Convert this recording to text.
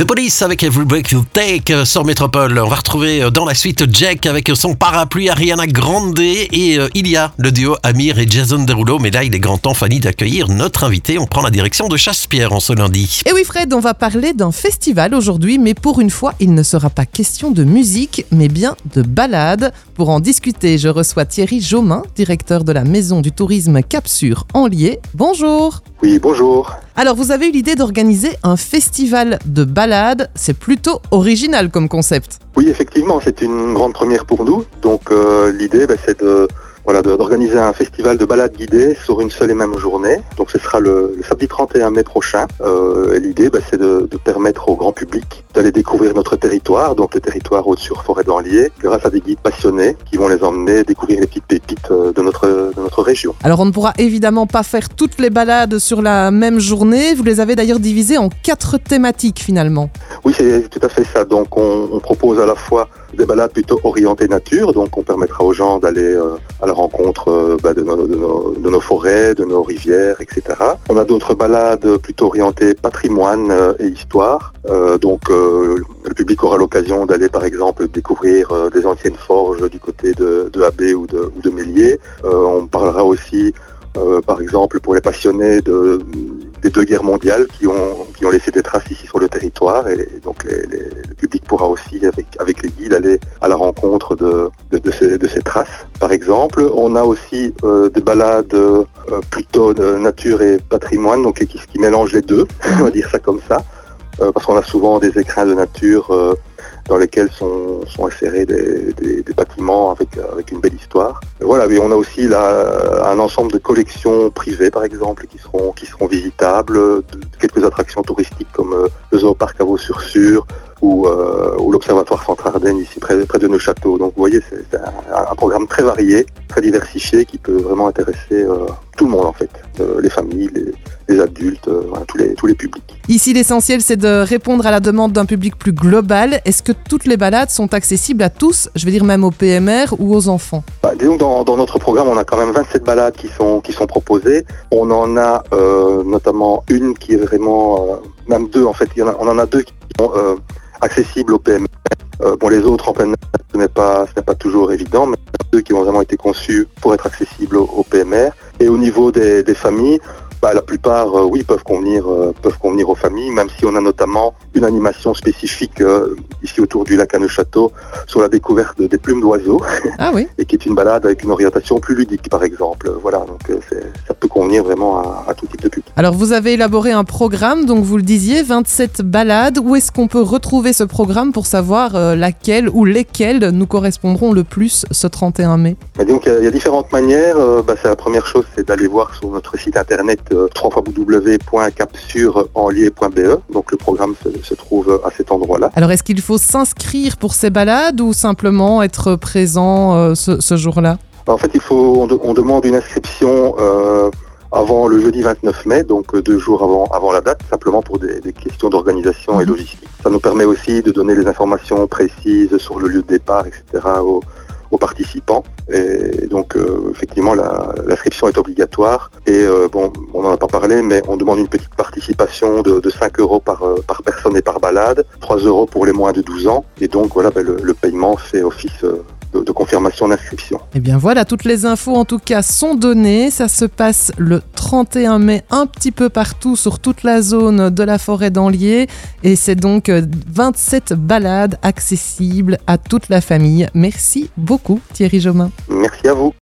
The Police avec Every Break You Take sur Métropole. On va retrouver dans la suite Jack avec son parapluie, Ariana Grande et il y a le duo Amir et Jason Derulo. Mais là, il est grand temps, Fanny, d'accueillir notre invité. On prend la direction de Chassepierre en ce lundi. Et oui Fred, on va parler d'un festival aujourd'hui, mais pour une fois, il ne sera pas question de musique, mais bien de balade. Pour en discuter, je reçois Thierry Jomain, directeur de la Maison du Tourisme Cap-Sur Anlier. Bonjour. Oui, bonjour. Alors, vous avez eu l'idée d'organiser un festival de balade. C'est plutôt original comme concept. Oui, effectivement, c'est une grande première pour nous. Donc, l'idée, c'est d'organiser un festival de balade guidée sur une seule et même journée. Donc, ce sera le samedi 31 mai prochain. Et l'idée, c'est de permettre au grand public d'aller découvrir notre territoire, donc le territoire Haute-sur-Forêt d'Anlier, grâce à des guides passionnés qui vont les emmener découvrir les petites pépites de notre région. Alors, on ne pourra évidemment pas faire toutes les balades sur la même journée. Vous les avez d'ailleurs divisées en 4 thématiques finalement. Oui, c'est tout à fait ça. Donc, on propose à la fois des balades plutôt orientées nature, donc on permettra aux gens d'aller à la rencontre de nos forêts, de nos rivières, etc. On a d'autres balades plutôt orientées patrimoine et histoire, donc le public aura l'occasion d'aller par exemple découvrir des anciennes forges du côté de Abbé ou de Mélier. On parlera aussi par exemple pour les passionnés des 2 guerres mondiales qui ont laissé des traces ici sur le territoire, et donc le public pourra aussi avec les guides aller à la rencontre de ces traces. Par exemple, on a aussi des balades plutôt de nature et patrimoine, donc qui mélangent les deux, on va dire ça comme ça, parce qu'on a souvent des écrins de nature dans lesquels sont insérés des bâtiments avec une belle histoire. Et voilà, mais on a aussi un ensemble de collections privées, par exemple, qui seront visitables, quelques attractions touristiques comme le zooparc à Vaux-sur-Sur ou l'observatoire Centre-Ardennes, ici près de Neuchâteau. Donc vous voyez, c'est un programme très varié, très diversifié, qui peut vraiment intéresser tout le monde en fait, les familles, les adultes, tous les publics. Ici, l'essentiel, c'est de répondre à la demande d'un public plus global. Est-ce que toutes les balades sont accessibles à tous, je veux dire même aux PMR ou aux enfants? Disons que dans notre programme, on a quand même 27 balades qui sont proposées. On en a notamment une qui est vraiment, même 2 en fait, on en a 2 qui sont accessibles aux PMR. Les autres en pleine mer, ce n'est pas toujours évident, mais 2 qui ont vraiment été conçus pour être accessibles aux PMR. Et au niveau des familles, la plupart, peuvent convenir aux familles, même si on a notamment une animation spécifique ici autour du lac à Neuchâteau sur la découverte des plumes d'oiseaux. Ah oui. Et qui est une balade avec une orientation plus ludique, par exemple. Voilà, donc ça peut convenir vraiment à tout type de public. Alors, vous avez élaboré un programme, donc vous le disiez, 27 balades. Où est-ce qu'on peut retrouver ce programme pour savoir laquelle ou lesquelles nous correspondront le plus ce 31 mai? Donc, il y a différentes manières. La première chose, c'est d'aller voir sur notre site internet www.capsuranlier.be. Donc le programme se trouve à cet endroit-là. Alors est-ce qu'il faut s'inscrire pour ces balades ou simplement être présent ce jour-là? En fait, on demande une inscription avant le jeudi 29 mai, donc 2 jours avant la date, simplement pour des questions d'organisation et logistique. Ça nous permet aussi de donner les informations précises sur le lieu de départ, etc. aux participants. Et donc effectivement l'inscription est obligatoire et on n'en a pas parlé, mais on demande une petite participation de 5 € par personne et par balade, 3 € pour les moins de 12 ans, et donc le paiement fait office de confirmation d'inscription. Et bien voilà, toutes les infos en tout cas sont données. Ça se passe le 31 mai un petit peu partout sur toute la zone de la forêt d'Anlier, et c'est donc 27 balades accessibles à toute la famille. Merci beaucoup Thierry Jomain. Merci à vous.